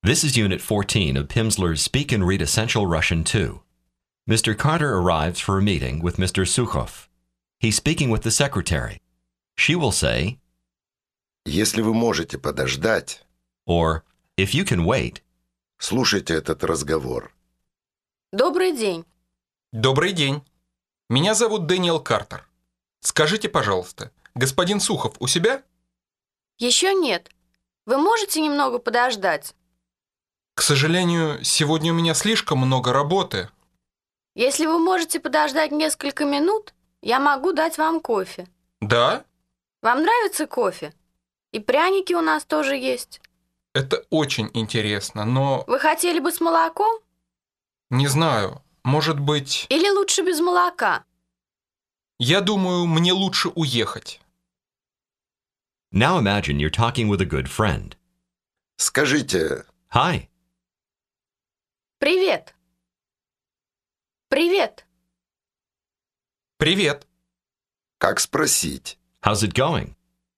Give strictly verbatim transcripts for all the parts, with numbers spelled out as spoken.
This is Unit fourteen of Pimsleur's Speak and Read Essential Russian two. Mister Carter arrives for a meeting with Mister Sukhov. He's speaking with the secretary. She will say, Если вы можете подождать, or if you can wait, слушайте этот разговор. Добрый день. Добрый день. Меня зовут Дэниел Картер. Скажите, пожалуйста, господин Сухов у себя? Еще нет. Вы можете немного подождать? К сожалению, сегодня у меня слишком много работы. Если вы можете подождать несколько минут, я могу дать вам кофе. Да? Вам нравится кофе? И пряники у нас тоже есть. Это очень интересно, но Вы хотели бы с молоком? не знаю, может быть... Или лучше без молока? Я думаю, мне лучше уехать. now imagine you're talking with a good friend. Скажите, Hi, Привет. Привет. Привет. как спросить? how's it going?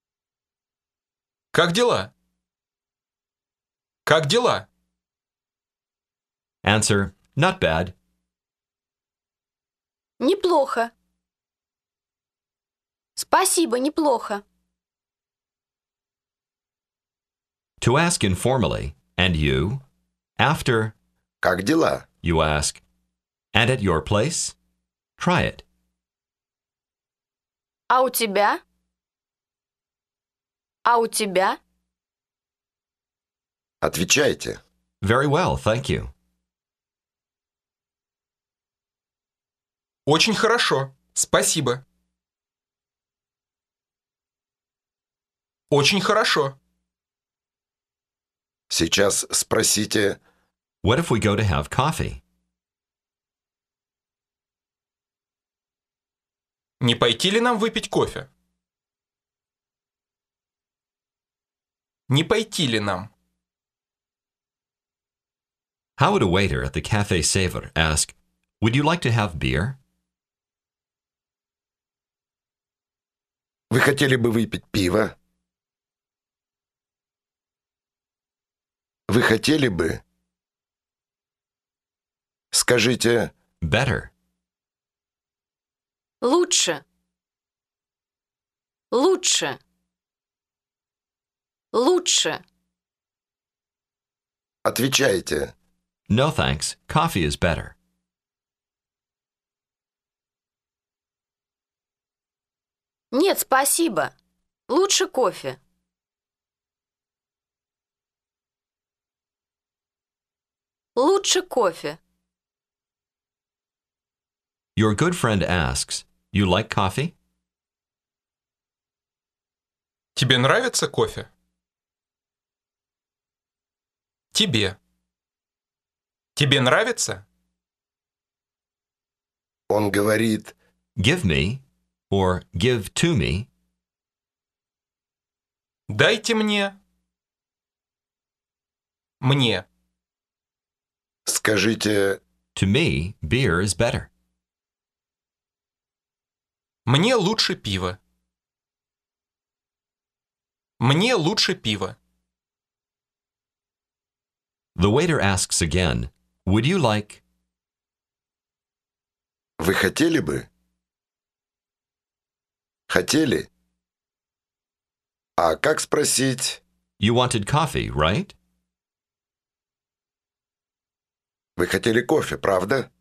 Как дела? Как дела? Answer, not bad. Неплохо. Спасибо, неплохо. To ask informally, and you, after Как дела? you ask, and at your place, try it. А у тебя? А у тебя? Отвечайте. Very well, thank you. Очень хорошо. Спасибо. Очень хорошо. Сейчас спросите, What if we go to have coffee? Не пойти ли нам выпить кофе? Не пойти ли нам? How would a waiter at the Café Savor ask, would you like to have beer? вы хотели бы выпить пиво? Вы хотели бы? Скажите, Better. Лучше. Лучше. Лучше. отвечайте. No thanks, coffee is better. Нет, спасибо. Лучше кофе. Лучше кофе. Your good friend asks, you like coffee? Тебе нравится кофе? Тебе. Тебе нравится? Он говорит, Give me, or give to me, Дайте мне. Мне. скажите, to me, beer is better. Мне лучше пиво. Мне лучше пиво. The waiter asks again, would you like, вы хотели бы? Хотели? А как спросить, you wanted coffee, right? вы хотели кофе, правда?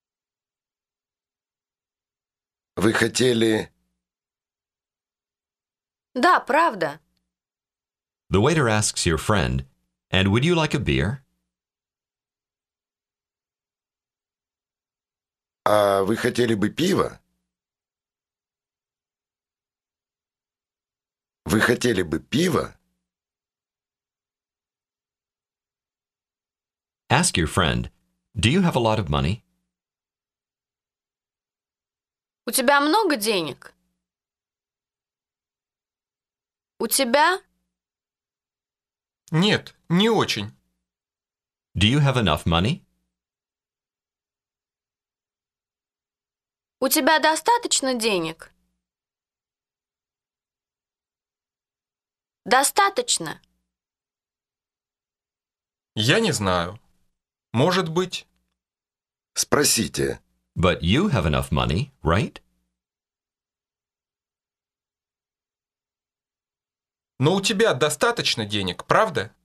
Вы хотели... Да, правда. The waiter asks your friend, and would you like a beer? А вы хотели бы пиво? Вы хотели бы пиво? Ask your friend, do you have a lot of money? У тебя много денег? У тебя? Нет, не очень. Do you have enough money? У тебя достаточно денег? Достаточно. Я не знаю. Может быть. Спросите. But you have enough money, right? Но у тебя достаточно денег, правда?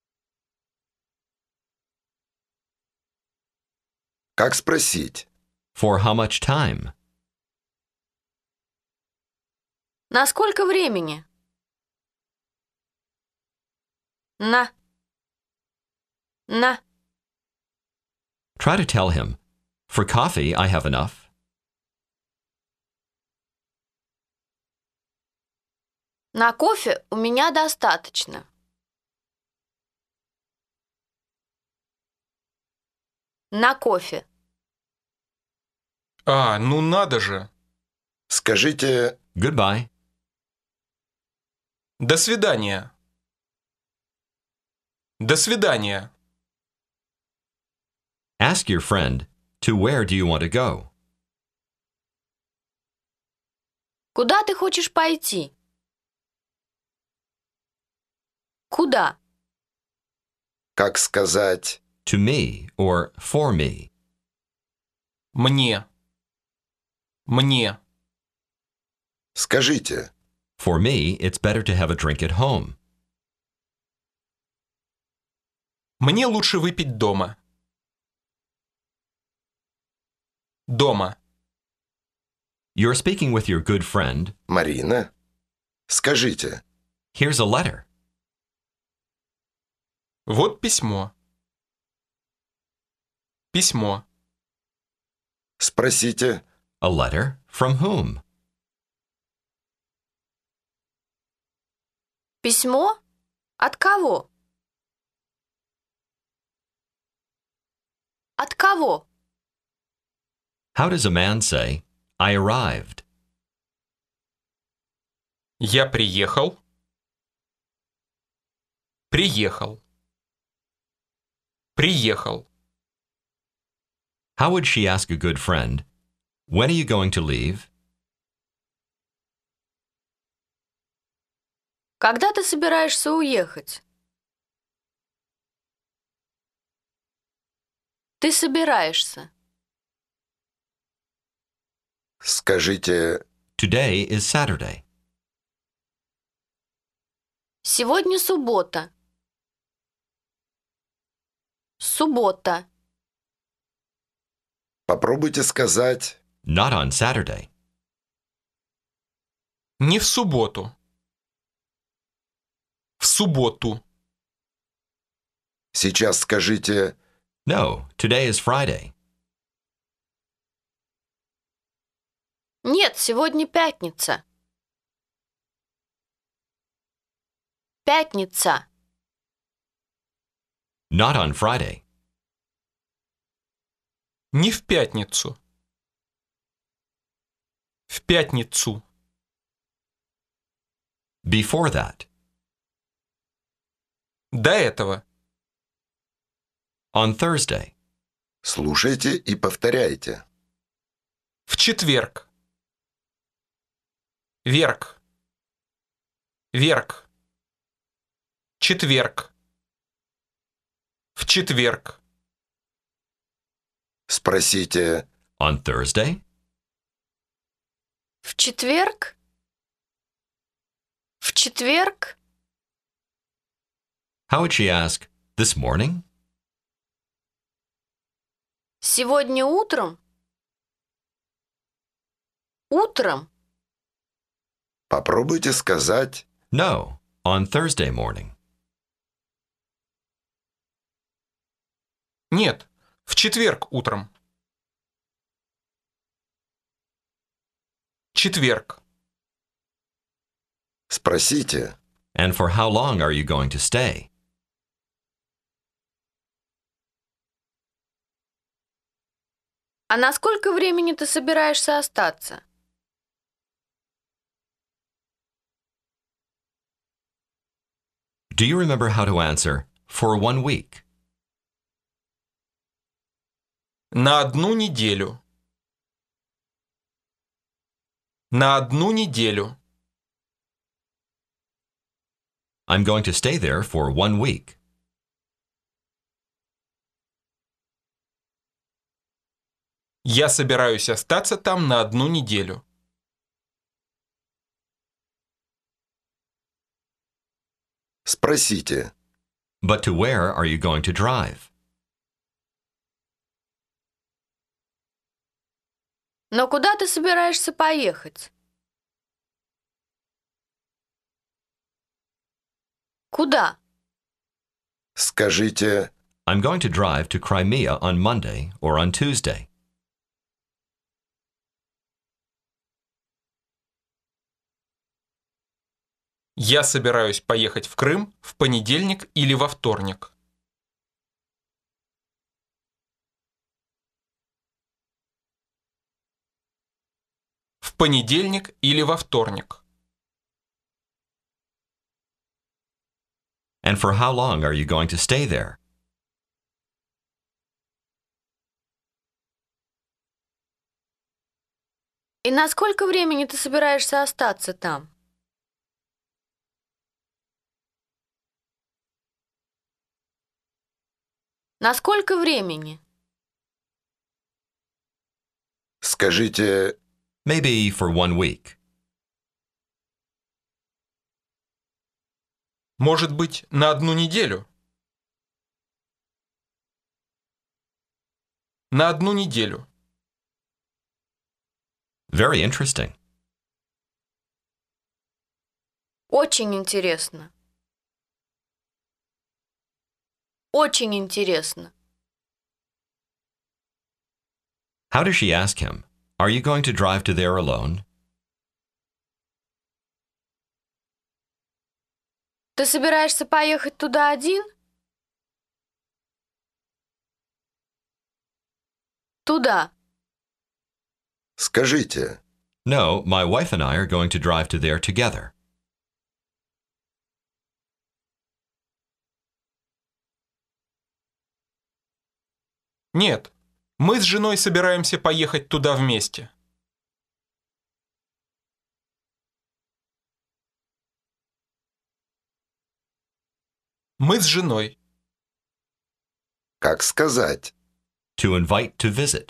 Как спросить? For how much time? На сколько времени? На. На. Try to tell him, for coffee I have enough. На кофе у меня достаточно. На кофе. А, ну надо же. Скажите Goodbye. До свидания. До свидания. Ask your friend, to where do you want to go? Куда ты хочешь пойти? Куда? как сказать To me or for me. Мне. Мне. «Скажите». For me, it's better to have a drink at home. Мне лучше выпить дома. Дома. You're speaking with your good friend. «Марина». «Скажите». Here's a letter. Вот письмо. Письмо. «Спросите». A letter from whom? Письмо? От кого? От кого? How does a man say, I arrived? Я приехал. Приехал. Приехал. How would she ask a good friend, when are you going to leave? Когда ты собираешься уехать? Ты собираешься. «Скажите». Today is Saturday. Сегодня суббота. Суббота. Попробуйте сказать Not on Saturday. Не в субботу. В субботу. «Сейчас скажите». No, today is Friday. Нет, сегодня пятница. Пятница. Not on Friday. Не в пятницу. В пятницу. Before that. До этого. On Thursday. Слушайте и повторяйте. В четверг. Верг. Верг. Четверг. В четверг. Спросите On Thursday? В четверг? В четверг? How would she ask, this morning? Сегодня утром? Утром? Попробуйте сказать No, on Thursday morning. Нет, в четверг утром. Четверг. Спросите And for how long are you going to stay? А на сколько времени ты собираешься остаться? Do you remember how to answer, for one week? На одну неделю. На одну неделю. I'm going to stay there for one week. Я собираюсь остаться там на одну неделю. Спросите. But to where are you going to drive? Но куда ты собираешься поехать? Куда? Скажите. I'm going to drive to Crimea on Monday or on Tuesday. Я собираюсь поехать в Крым в понедельник или во вторник. В понедельник или во вторник. And for how long are you going to stay there? И на сколько времени ты собираешься остаться там? На сколько времени? Скажите. Maybe for one week. Может быть, на одну неделю? На одну неделю. Very interesting. Очень интересно. Очень интересно. How does she ask him? Are you going to drive to there alone? Ты собираешься поехать туда один? Туда. Скажите. No, my wife and I are going to drive to there together. Нет, мы с женой собираемся поехать туда вместе. Мы с женой. Как сказать? To invite to visit.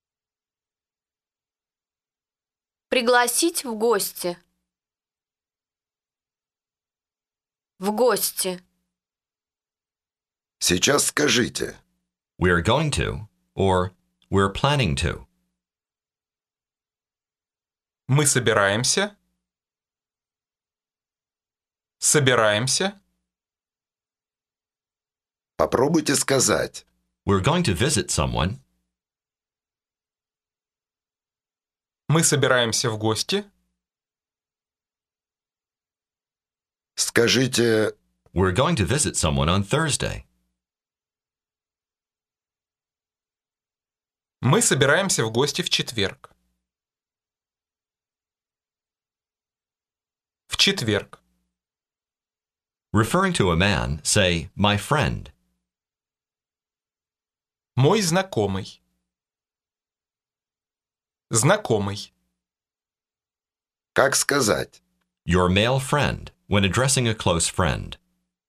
Пригласить в гости. В гости. Сейчас скажите. We're going to, or we're planning to. Мы собираемся. Собираемся. Попробуйте сказать. We're going to visit someone. Мы собираемся в гости. Скажите. We're going to visit someone on Thursday. Мы собираемся в гости в четверг. В четверг. Referring to a man, say, my friend. Мой знакомый. Знакомый. Как сказать? Your male friend, when addressing a close friend.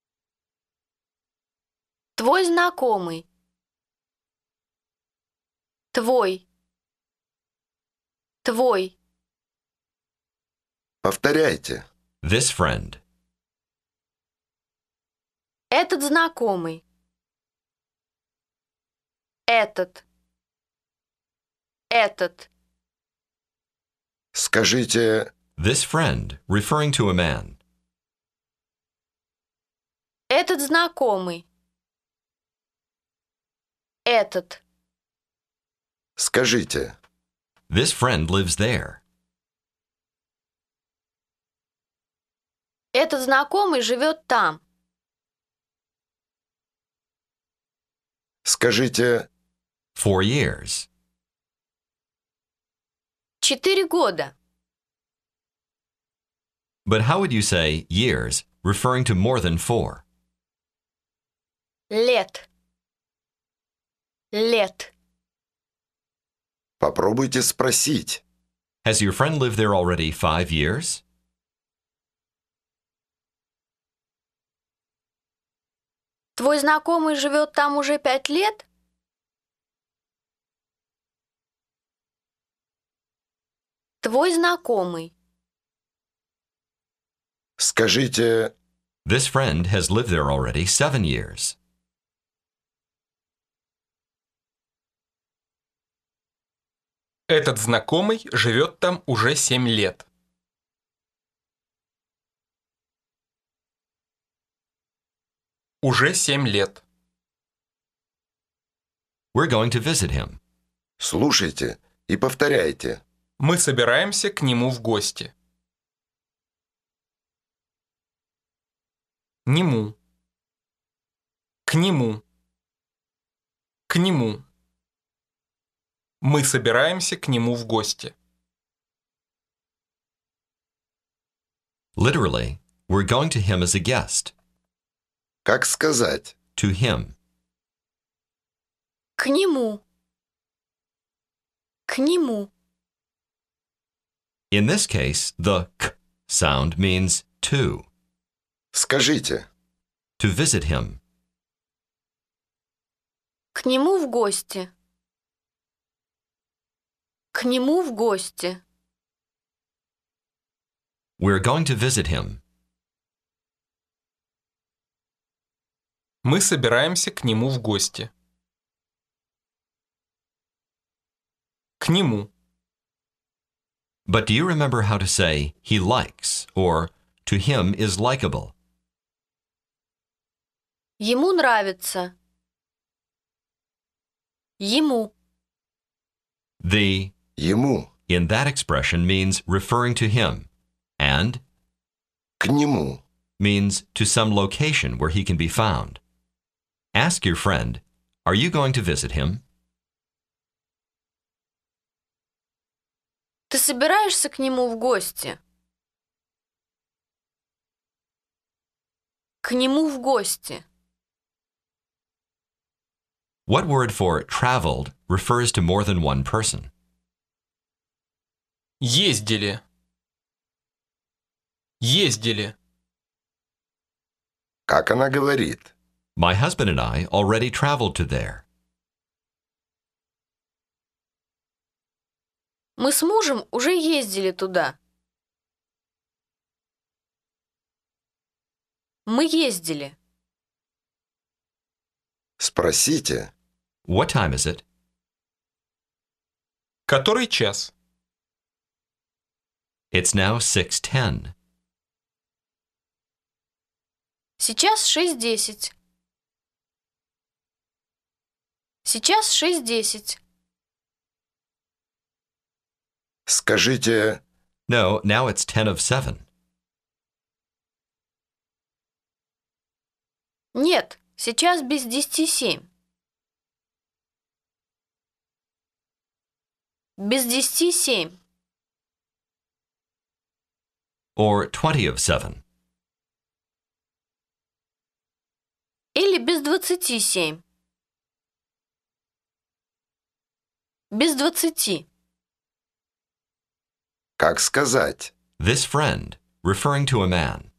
Твой знакомый. Твой. Твой. Повторяйте. This friend. Этот знакомый. Этот. Этот. Скажите. This friend, referring to a man. Этот знакомый. Этот. Скажите. This friend lives there. Этот знакомый живет там. Скажите. Four years. Четыре года. But how would you say years, referring to more than four? Лет. Лет. Попробуйте спросить. Has your friend lived there already five years? Твой знакомый живет там уже пять лет? Твой знакомый. Скажите, This friend has lived there already seven years. Этот знакомый живет там уже семь лет. Уже семь лет. We're going to visit him. слушайте и повторяйте. Мы собираемся к нему в гости. Нему. К нему. К нему. Мы собираемся к нему в гости. Literally, we're going to him as a guest. Как сказать? To him. К нему. К нему. In this case, the k sound means to. Скажите. To visit him. К нему в гости. К нему в гости. We're going to visit him. Мы собираемся к нему в гости. К нему. But do you remember how to say he likes or to him is likable? Ему нравится. Ему. The Ему. in that expression means referring to him, and К нему. means to some location where he can be found. Ask your friend, are you going to visit him? Ты собираешься к нему в гости? К нему в гости. What word for traveled refers to more than one person? Ездили. Ездили. Как она говорит? My husband and I already traveled to there. Мы с мужем уже ездили туда. Мы ездили. Спросите. What time is it? Который час? It's now six ten. Сейчас шесть десять. Сейчас шесть десять. Скажите, No, now it's ten of seven. Нет, сейчас без десяти семь. Без десяти семь. Or twenty of seven. Или без двадцати семь. Без двадцати. как сказать? This friend, referring to a man.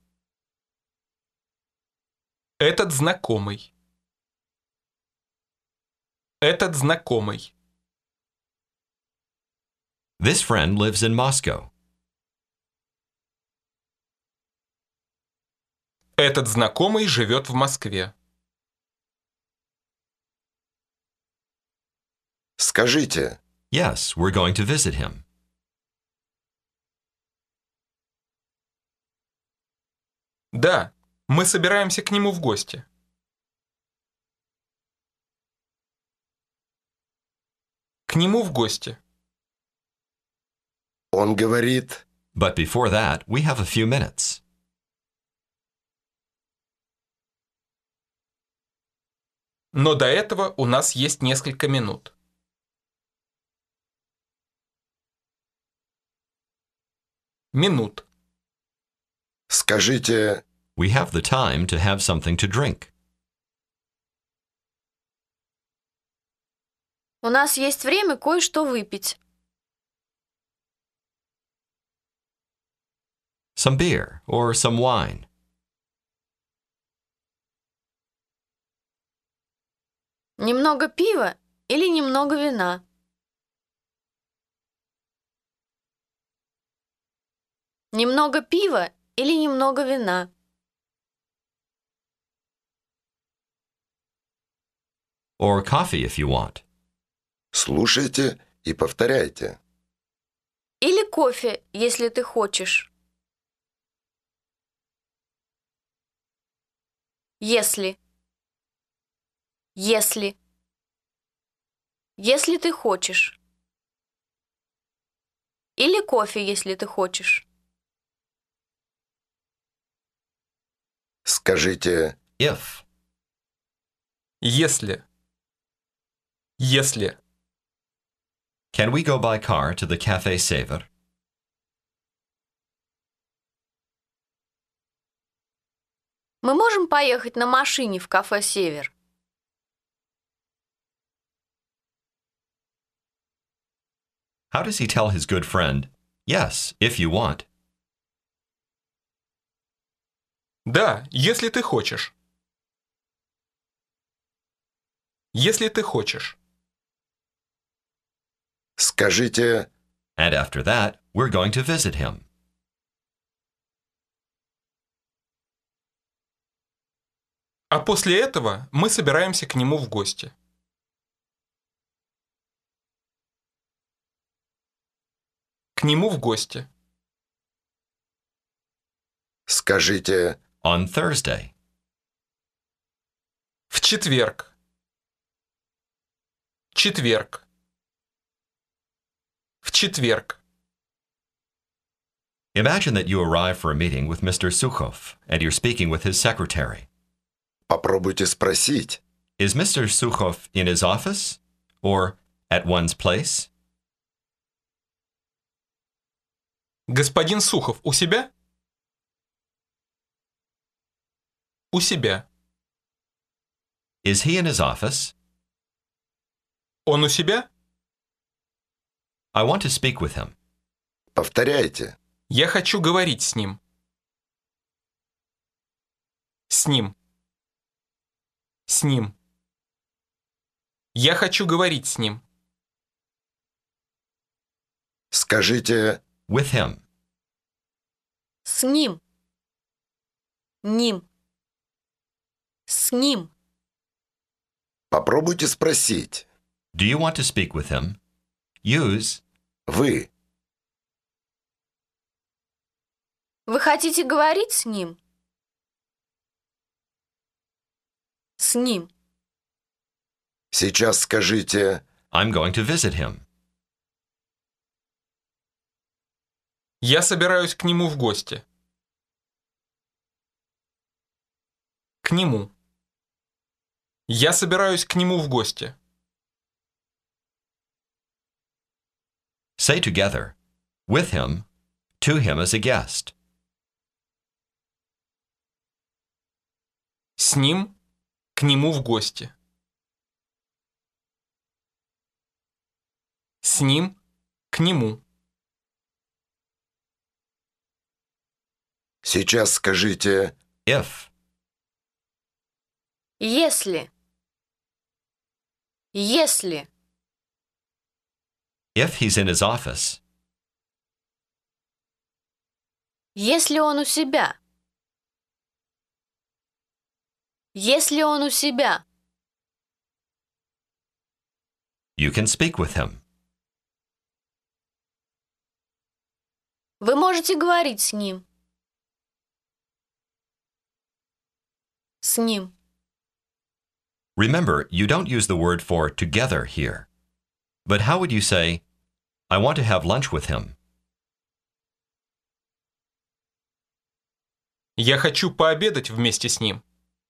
Этот знакомый. Этот знакомый. This friend lives in Moscow. Этот знакомый живет в Москве. Скажите, Yes, we're going to visit him. Да, мы собираемся к нему в гости. К нему в гости. он говорит, But before that, we have a few minutes. Но до этого у нас есть несколько минут. Минут. скажите, We have the time to have something to drink. У нас есть время кое-что выпить. Some beer or some wine. Немного пива или немного вина. Немного пива или немного вина? Or coffee if you want. Слушайте и повторяйте. Или кофе, если ты хочешь? Если. Если. Если ты хочешь. Или кофе, если ты хочешь. Скажите If. Если. Если. Can we go by car to the Café Sever? Мы можем поехать на машине в кафе «Север»? How does he tell his good friend, yes, if you want? Да, если ты хочешь. Если ты хочешь. Скажите And after that, we're going to visit him. А после этого мы собираемся к нему в гости. К нему в гости. Скажите On Thursday. В четверг. Четверг. В четверг. Imagine that you arrive for a meeting with Mister Sukhov and you're speaking with his secretary. Попробуйте спросить. Is Mister Sukhov in his office or at one's place? Господин Сухов у себя? У себя. Is he in his office? Он у себя? I want to speak with him. Повторяйте. Я хочу говорить с ним. С ним. С ним. Я хочу говорить с ним. Скажите With him. С ним. Ним. С ним. попробуйте спросить. Do you want to speak with him? Use Вы. Вы хотите говорить с ним? С ним. Сейчас скажите I'm going to visit him. Я собираюсь к нему в гости. К нему. Я собираюсь к нему в гости. Say together, with him, to him as a guest. С ним, к нему в гости. С ним, к нему. Сейчас скажите If Если. Если. if he's in his office, Если он у себя. Если он у себя. you can speak with him. Вы можете говорить с ним. С ним. Remember, you don't use the word for together here. But how would you say, I want to have lunch with him? Я хочу пообедать вместе с ним.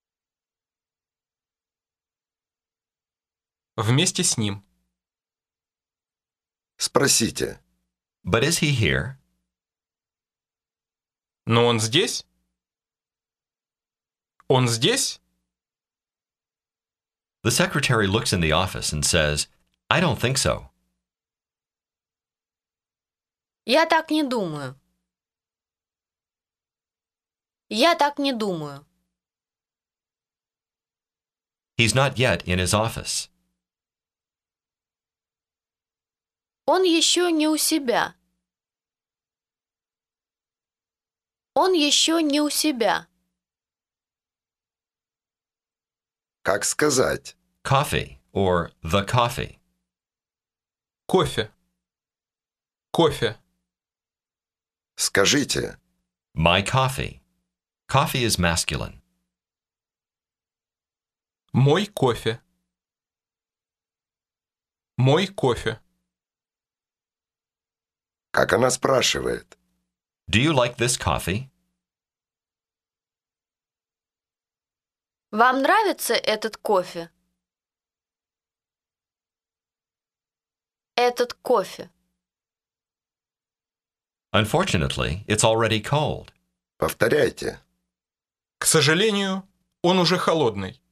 Вместе с ним. Спросите. But is he here? Но он здесь? Он здесь? The secretary looks in the office and says, I don't think so. Я так не думаю. Я так не думаю. He's not yet in his office. Он еще не у себя. Он еще не у себя. Как сказать? Coffee or the coffee. Кофе. Кофе. Скажите. My coffee. Coffee is masculine. Мой кофе. Мой кофе. Как она спрашивает? Do you like this coffee? Вам нравится этот кофе? Этот кофе. Unfortunately, it's already cold. Повторяйте. К сожалению, он уже холодный.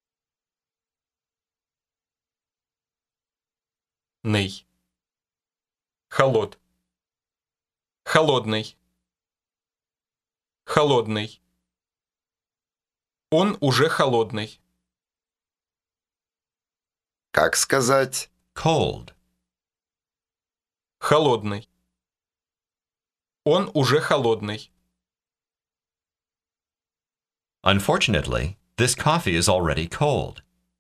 Ный. Холод. Холодный. Холодный. Он уже холодный. Как сказать? Cold. Холодный. Он уже холодный. Unfortunately, this coffee is already cold.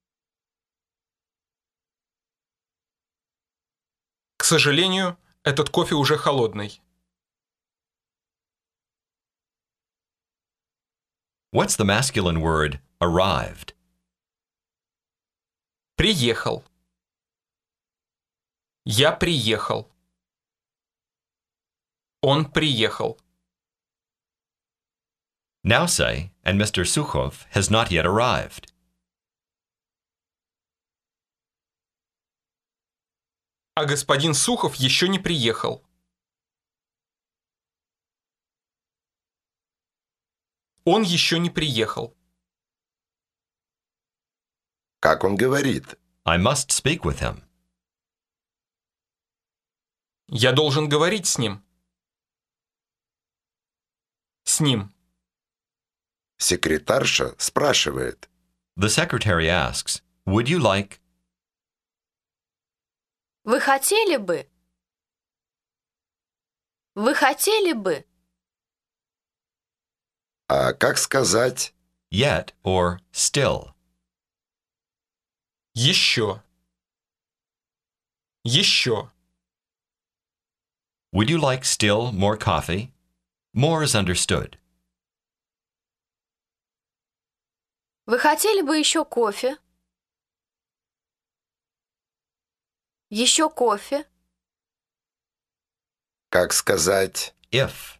К сожалению, этот кофе уже холодный. What's the masculine word arrived? Приехал. Я приехал. Он приехал. Now say, and Mister Sukhov has not yet arrived. А господин Сухов еще не приехал. Он еще не приехал. Как он говорит? I must speak with him. Я должен говорить с ним. С ним. Секретарша спрашивает. The secretary asks, would you like... Вы хотели бы? Вы хотели бы? А как сказать? yet or still? Еще. Еще. Would you like still more coffee? More is understood. Вы хотели бы еще кофе? Еще кофе? Как сказать? If.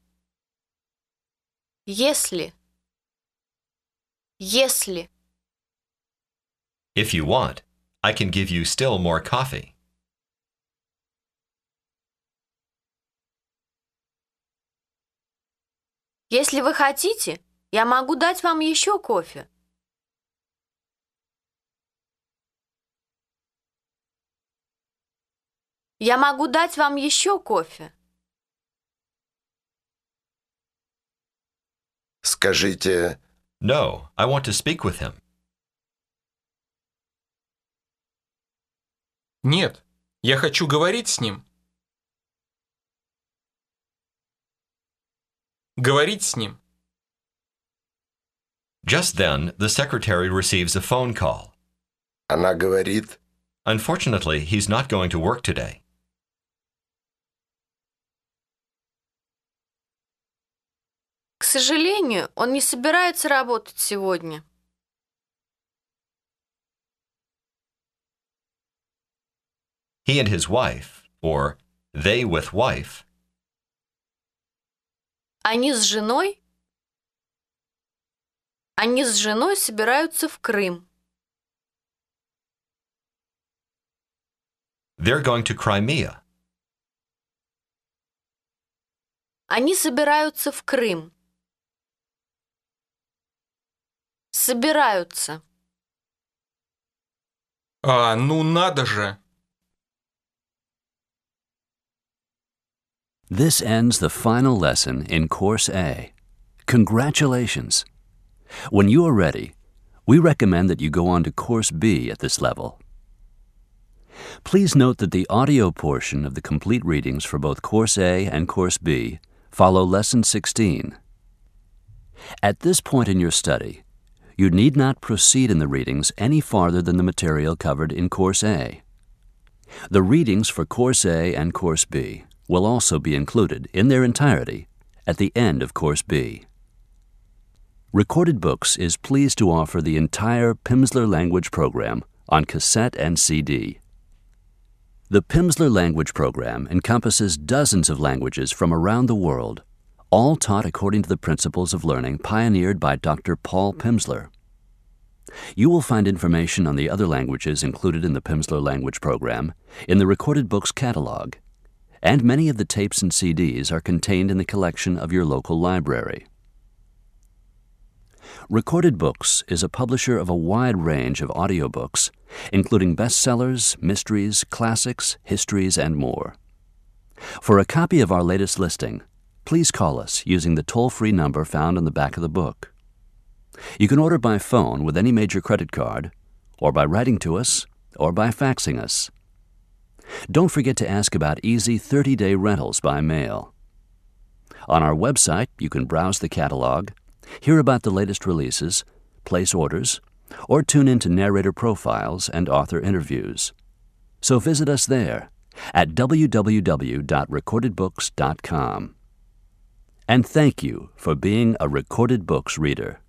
Если. Если. If you want, I can give you still more coffee. Если вы хотите, я могу дать вам еще кофе. Я могу дать вам еще кофе. Скажите. No, I want to speak with him. Нет, я хочу говорить с ним. Говорить с ним. Just then, the secretary receives a phone call. Она говорит. Unfortunately, he's not going to work today. К сожалению, он не собирается работать сегодня. He and his wife, or they with wife, Они с женой? Они с женой собираются в Крым. they're going to Crimea. Они собираются в Крым. Собираются. А, ну надо же. This ends the final lesson in Course A. Congratulations! When you are ready, we recommend that you go on to Course B at this level. Please note that the audio portion of the complete readings for both Course A and Course B follow Lesson sixteen. At this point in your study, you need not proceed in the readings any farther than the material covered in Course A. The readings for Course A and Course B will also be included in their entirety at the end of Course B. Recorded Books is pleased to offer the entire Pimsleur language program on cassette and C D. The Pimsleur language program encompasses dozens of languages from around the world, all taught according to the principles of learning pioneered by Doctor Paul Pimsleur. You will find information on the other languages included in the Pimsleur language program in the Recorded Books catalog, and many of the tapes and C Ds are contained in the collection of your local library. Recorded Books is a publisher of a wide range of audiobooks, including bestsellers, mysteries, classics, histories, and more. For a copy of our latest listing, please call us using the toll-free number found on the back of the book. You can order by phone with any major credit card, or by writing to us, or by faxing us. Don't forget to ask about easy thirty-day rentals by mail. On our website, you can browse the catalog, hear about the latest releases, place orders, or tune into narrator profiles and author interviews. So visit us there at w w w dot recorded books dot com. And thank you for being a Recorded Books reader.